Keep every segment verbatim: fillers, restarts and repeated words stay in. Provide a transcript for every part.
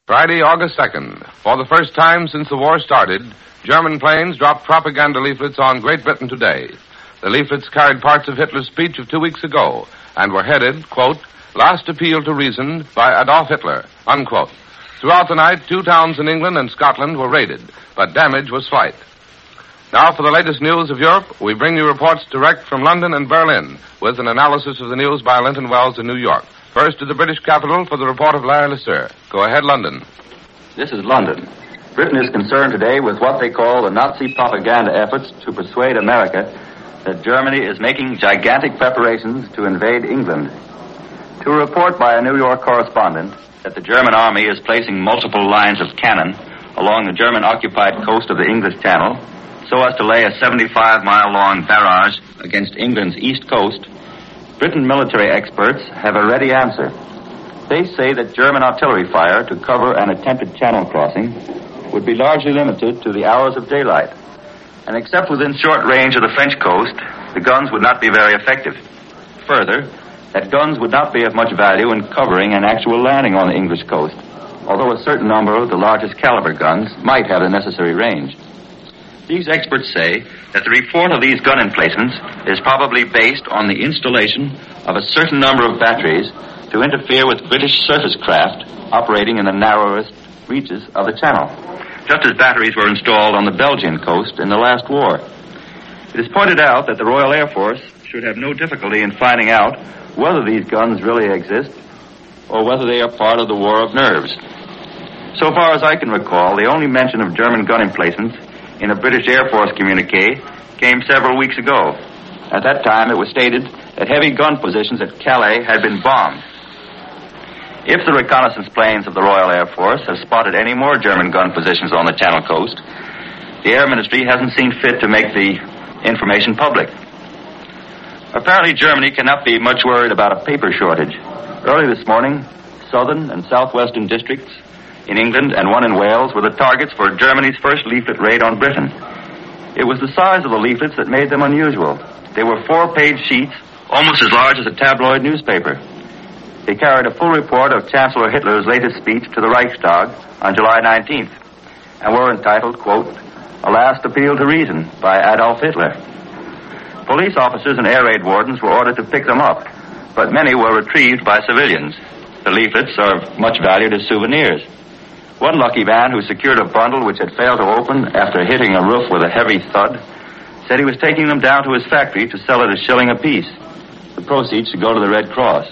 Friday, August second. For the first time since the war started, German planes dropped propaganda leaflets on Great Britain today. The leaflets carried parts of Hitler's speech of two weeks ago and were headed, quote, Last Appeal to Reason by Adolf Hitler, unquote. Throughout the night, two towns in England and Scotland were raided, but damage was slight. Now, for the latest news of Europe, we bring you reports direct from London and Berlin, with an analysis of the news by Linton Wells in New York. First to the British capital for the report of Larry Lasser. Go ahead, London. This is London. Britain is concerned today with what they call the Nazi propaganda efforts to persuade America that Germany is making gigantic preparations to invade England. To a report by a New York correspondent that the German army is placing multiple lines of cannon along the German-occupied coast of the English Channel so as to lay a seventy-five mile long barrage against England's east coast, Britain military experts have a ready answer. They say that German artillery fire to cover an attempted channel crossing would be largely limited to the hours of daylight. And except within short range of the French coast, the guns would not be very effective. Further, that guns would not be of much value in covering an actual landing on the English coast, although a certain number of the largest caliber guns might have the necessary range. These experts say that the report of these gun emplacements is probably based on the installation of a certain number of batteries to interfere with British surface craft operating in the narrowest reaches of the channel, just as batteries were installed on the Belgian coast in the last war. It is pointed out that the Royal Air Force should have no difficulty in finding out whether these guns really exist or whether they are part of the war of nerves. So far as I can recall, the only mention of German gun emplacements in a British Air Force communique came several weeks ago. At that time, it was stated that heavy gun positions at Calais had been bombed. If the reconnaissance planes of the Royal Air Force have spotted any more German gun positions on the Channel coast, the Air Ministry hasn't seen fit to make the information public. Apparently, Germany cannot be much worried about a paper shortage. Early this morning, southern and southwestern districts in England and one in Wales were the targets for Germany's first leaflet raid on Britain. It was the size of the leaflets that made them unusual. They were four-page sheets, almost as large as a tabloid newspaper. They carried a full report of Chancellor Hitler's latest speech to the Reichstag on July nineteenth and were entitled, quote, A Last Appeal to Reason by Adolf Hitler. Police officers and air raid wardens were ordered to pick them up, but many were retrieved by civilians. The leaflets are much valued as souvenirs. One lucky man who secured a bundle which had failed to open after hitting a roof with a heavy thud said he was taking them down to his factory to sell it a shilling apiece. The proceeds should go to the Red Cross.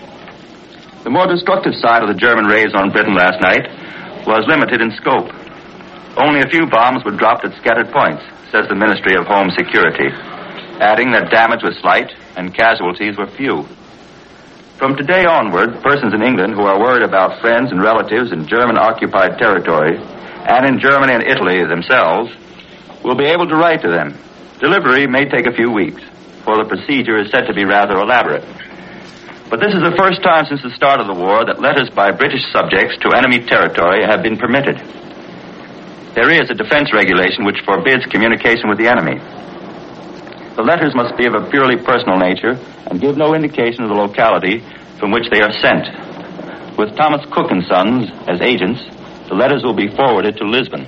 The more destructive side of the German raids on Britain last night was limited in scope. Only a few bombs were dropped at scattered points, says the Ministry of Home Security, adding that damage was slight and casualties were few. From today onward, persons in England who are worried about friends and relatives in German-occupied territory and in Germany and Italy themselves will be able to write to them. Delivery may take a few weeks, for the procedure is said to be rather elaborate. But this is the first time since the start of the war that letters by British subjects to enemy territory have been permitted. There is a defense regulation which forbids communication with the enemy. The letters must be of a purely personal nature and give no indication of the locality from which they are sent. With Thomas Cook and Sons as agents, the letters will be forwarded to Lisbon.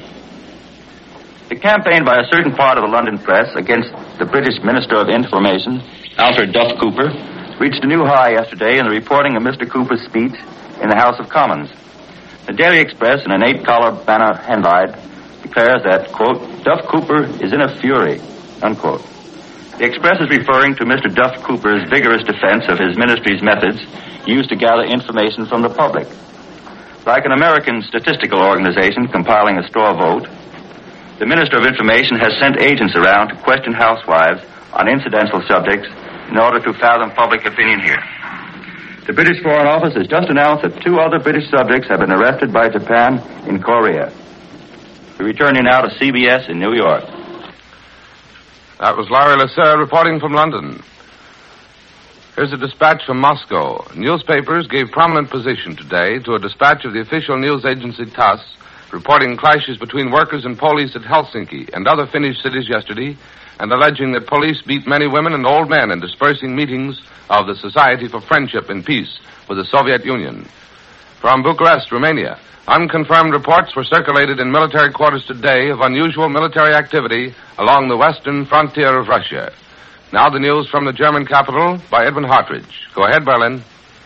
The campaign by a certain part of the London press against the British Minister of Information, Alfred Duff Cooper, reached a new high yesterday in the reporting of Mister Cooper's speech in the House of Commons. The Daily Express, in an eight-collar banner headline, declares that, quote, Duff Cooper is in a fury, unquote. The Express is referring to Mister Duff Cooper's vigorous defense of his ministry's methods used to gather information from the public. Like an American statistical organization compiling a straw vote, the Minister of Information has sent agents around to question housewives on incidental subjects in order to fathom public opinion here. The British Foreign Office has just announced that two other British subjects have been arrested by Japan in Korea. We return you now to C B S in New York. That was Larry Lasser reporting from London. Here's a dispatch from Moscow. Newspapers gave prominent position today to a dispatch of the official news agency TASS reporting clashes between workers and police at Helsinki and other Finnish cities yesterday and alleging that police beat many women and old men in dispersing meetings of the Society for Friendship and Peace with the Soviet Union. From Bucharest, Romania, unconfirmed reports were circulated in military quarters today of unusual military activity along the western frontier of Russia. Now the news from the German capital by Edwin Hartridge. Go ahead, Berlin.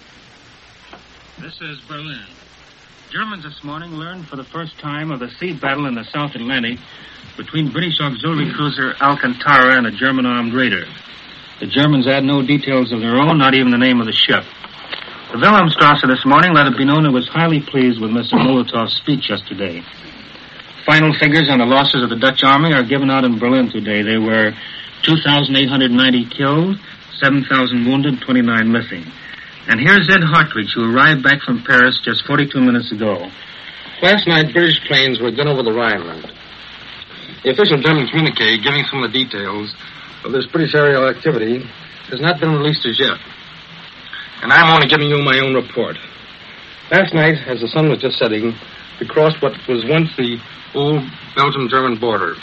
This is Berlin. Germans this morning learned for the first time of the sea battle in the South Atlantic between British auxiliary cruiser Alcantara and a German armed raider. The Germans had no details of their own, not even the name of the ship. The Wilhelmstrasse this morning let it be known it was highly pleased with Mister Molotov's speech yesterday. Final figures on the losses of the Dutch army are given out in Berlin today. They were two thousand eight hundred ninety killed, seven thousand wounded, twenty-nine missing. And here's Ed Hartridge, who arrived back from Paris just forty-two minutes ago. Last night, British planes were again over the Rhineland. The official German communique giving some of the details of this British aerial activity has not been released as yet. And I'm only giving you my own report. Last night, as the sun was just setting, we crossed what was once the old Belgium-German border.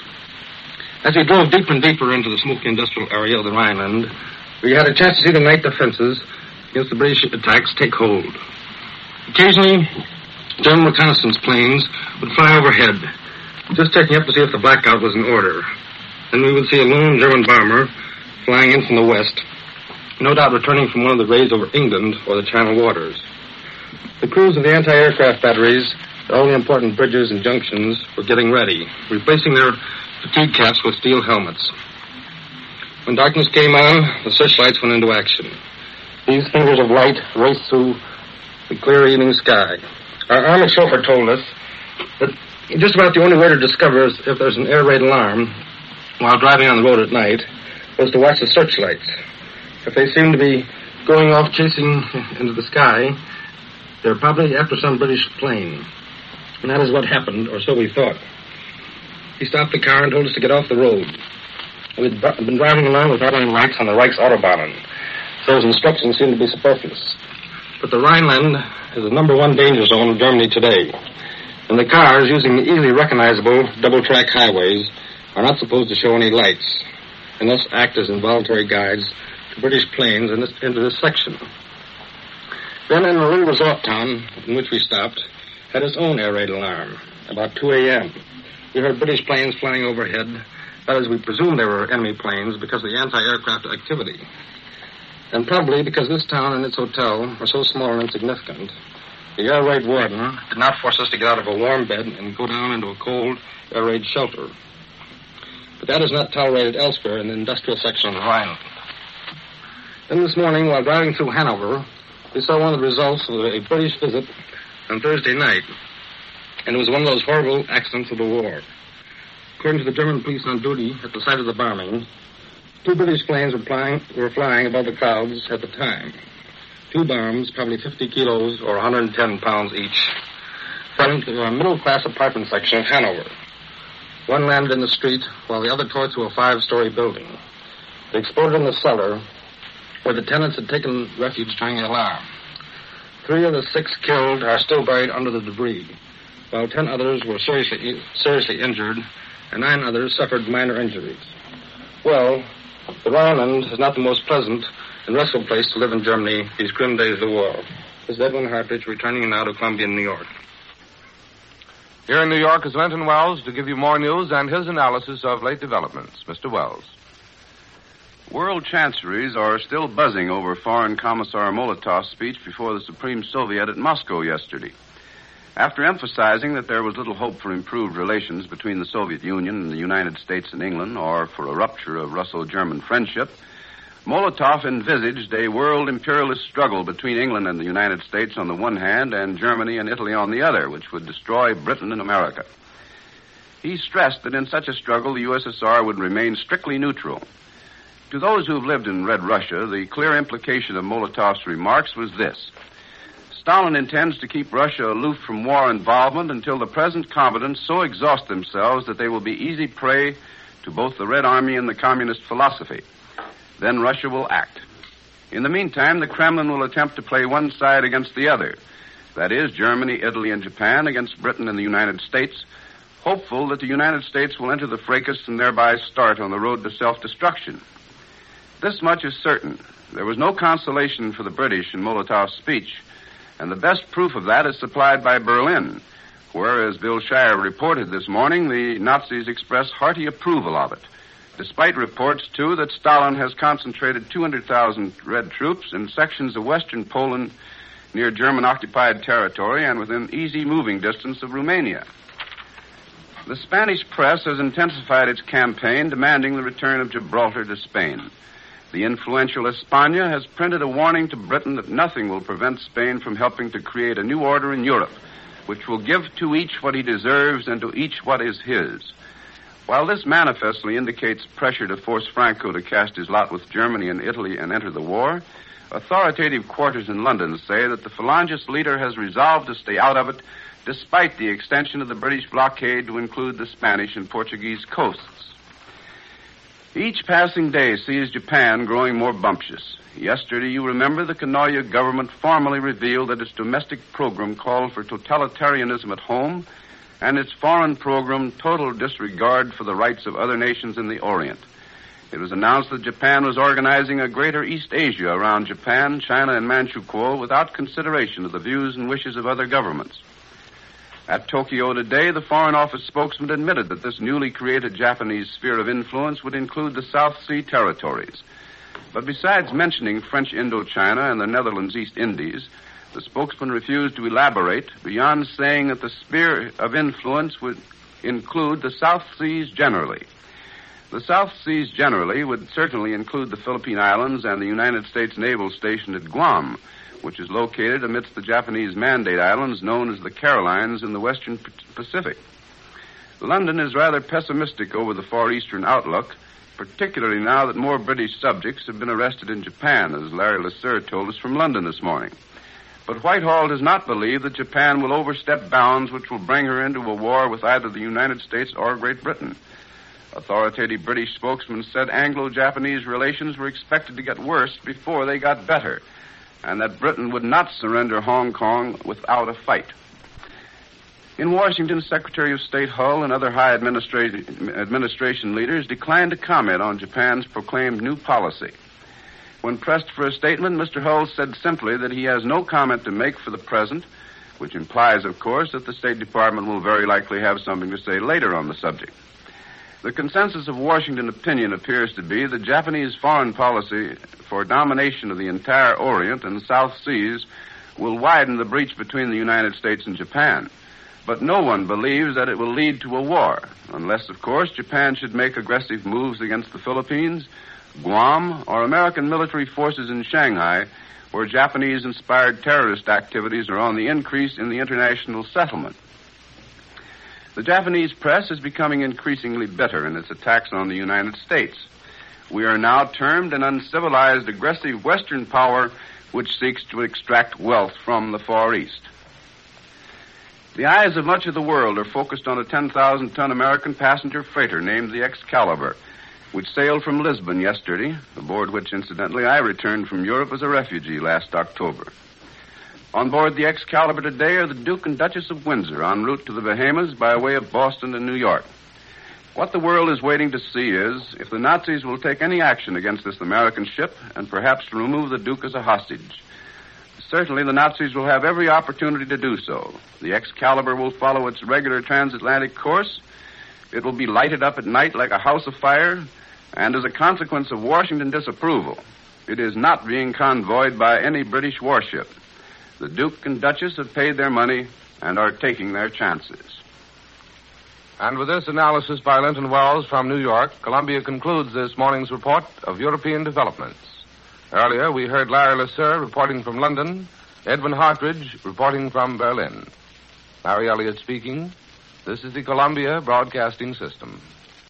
As we drove deeper and deeper into the smoky industrial area of the Rhineland, we had a chance to see the night defenses against the British attacks take hold. Occasionally, German reconnaissance planes would fly overhead, just checking up to see if the blackout was in order. Then we would see a lone German bomber flying in from the west, no doubt returning from one of the raids over England or the Channel waters. The crews of the anti-aircraft batteries at all the important bridges and junctions were getting ready, replacing their fatigue caps with steel helmets. When darkness came on, the searchlights went into action. These fingers of light raced through the clear evening sky. Our army chauffeur told us that just about the only way to discover if there's an air raid alarm while driving on the road at night was to watch the searchlights. If they seem to be going off chasing into the sky, they're probably after some British plane. And that is what happened, or so we thought. He stopped the car and told us to get off the road. We'd been driving along without any lights on the Reichsautobahn, so his instructions seemed to be superfluous. But the Rhineland is the number one danger zone of Germany today, and the cars using the easily recognizable double-track highways are not supposed to show any lights, and thus act as involuntary guides to British planes in this, into this section. Then in a little resort town in which we stopped had its own air raid alarm. About two a.m., we heard British planes flying overhead. That is, we presumed they were enemy planes because of the anti-aircraft activity. And probably because this town and its hotel are so small and insignificant, the air raid warden did not force us to get out of a warm bed and go down into a cold air raid shelter. But that is not tolerated elsewhere in the industrial section of the Rhineland. Then this morning, while driving through Hanover, we saw one of the results of a British visit on Thursday night. And it was one of those horrible accidents of the war. According to the German police on duty at the site of the bombing, two British planes were flying, were flying above the clouds at the time. Two bombs, probably fifty kilos or one hundred ten pounds each, fell into a middle-class apartment section of Hanover. One landed in the street, while the other tore through a five-story building. They exploded in the cellar, where the tenants had taken refuge during the alarm. Three of the six killed are still buried under the debris, while ten others were seriously, seriously injured, and nine others suffered minor injuries. Well, the Rhineland is not the most pleasant and restful place to live in Germany these grim days of the war. This is Edwin Hartridge, returning now to Columbia, New York. Here in New York is Linton Wells to give you more news and his analysis of late developments. Mister Wells. World chanceries are still buzzing over Foreign Commissar Molotov's speech before the Supreme Soviet at Moscow yesterday. After emphasizing that there was little hope for improved relations between the Soviet Union and the United States and England, or for a rupture of Russo-German friendship, Molotov envisaged a world imperialist struggle between England and the United States on the one hand and Germany and Italy on the other, which would destroy Britain and America. He stressed that in such a struggle the U S S R would remain strictly neutral. To those who have lived in Red Russia, the clear implication of Molotov's remarks was this: Stalin intends to keep Russia aloof from war involvement until the present combatants so exhaust themselves that they will be easy prey to both the Red Army and the communist philosophy. Then Russia will act. In the meantime, the Kremlin will attempt to play one side against the other. That is, Germany, Italy, and Japan against Britain and the United States, hopeful that the United States will enter the fracas and thereby start on the road to self-destruction. This much is certain. There was no consolation for the British in Molotov's speech, And the best proof of that is supplied by Berlin, where, as Bill Shire reported this morning, the Nazis express hearty approval of it, despite reports, too, that Stalin has concentrated two hundred thousand Red troops in sections of western Poland near German-occupied territory and within easy moving distance of Romania. The Spanish press has intensified its campaign demanding the return of Gibraltar to Spain. The influential España has printed a warning to Britain that nothing will prevent Spain from helping to create a new order in Europe, which will give to each what he deserves and to each what is his. While this manifestly indicates pressure to force Franco to cast his lot with Germany and Italy and enter the war, authoritative quarters in London say that the Falangist leader has resolved to stay out of it despite the extension of the British blockade to include the Spanish and Portuguese coasts. Each passing day sees Japan growing more bumptious. Yesterday, you remember, the Kanoya government formally revealed that its domestic program called for totalitarianism at home and its foreign program total disregard for the rights of other nations in the Orient. It was announced that Japan was organizing a greater East Asia around Japan, China, and Manchukuo without consideration of the views and wishes of other governments. At Tokyo today, the Foreign Office spokesman admitted that this newly created Japanese sphere of influence would include the South Sea territories. But besides mentioning French Indochina and the Netherlands East Indies, the spokesman refused to elaborate beyond saying that the sphere of influence would include the South Seas generally. The South Seas generally would certainly include the Philippine Islands and the United States Naval Station at Guam, which is located amidst the Japanese Mandate Islands known as the Carolines in the Western Pacific. London is rather pessimistic over the Far Eastern outlook, particularly now that more British subjects have been arrested in Japan, as Larry Lasser told us from London this morning. But Whitehall does not believe that Japan will overstep bounds which will bring her into a war with either the United States or Great Britain. Authoritative British spokesmen said Anglo-Japanese relations were expected to get worse before they got better, and that Britain would not surrender Hong Kong without a fight. In Washington, Secretary of State Hull and other high administra- administration leaders declined to comment on Japan's proclaimed new policy. When pressed for a statement, Mister Hull said simply that he has no comment to make for the present, which implies, of course, that the State Department will very likely have something to say later on the subject. The consensus of Washington opinion appears to be that Japanese foreign policy for domination of the entire Orient and South Seas will widen the breach between the United States and Japan. But no one believes that it will lead to a war, unless, of course, Japan should make aggressive moves against the Philippines, Guam, or American military forces in Shanghai, where Japanese-inspired terrorist activities are on the increase in the international settlement. The Japanese press is becoming increasingly bitter in its attacks on the United States. We are now termed an uncivilized, aggressive Western power which seeks to extract wealth from the Far East. The eyes of much of the world are focused on a ten thousand ton American passenger freighter named the Excalibur, which sailed from Lisbon yesterday, aboard which, incidentally, I returned from Europe as a refugee last October. On board the Excalibur today are the Duke and Duchess of Windsor en route to the Bahamas by way of Boston and New York. What the world is waiting to see is if the Nazis will take any action against this American ship and perhaps remove the Duke as a hostage. Certainly the Nazis will have every opportunity to do so. The Excalibur will follow its regular transatlantic course. It will be lighted up at night like a house of fire, and as a consequence of Washington disapproval, it is not being convoyed by any British warship. The Duke and Duchess have paid their money and are taking their chances. And with this analysis by Linton Wells from New York, Columbia concludes this morning's report of European developments. Earlier, we heard Larry Lasser reporting from London, Edwin Hartridge reporting from Berlin. Larry Elliott speaking. This is the Columbia Broadcasting System.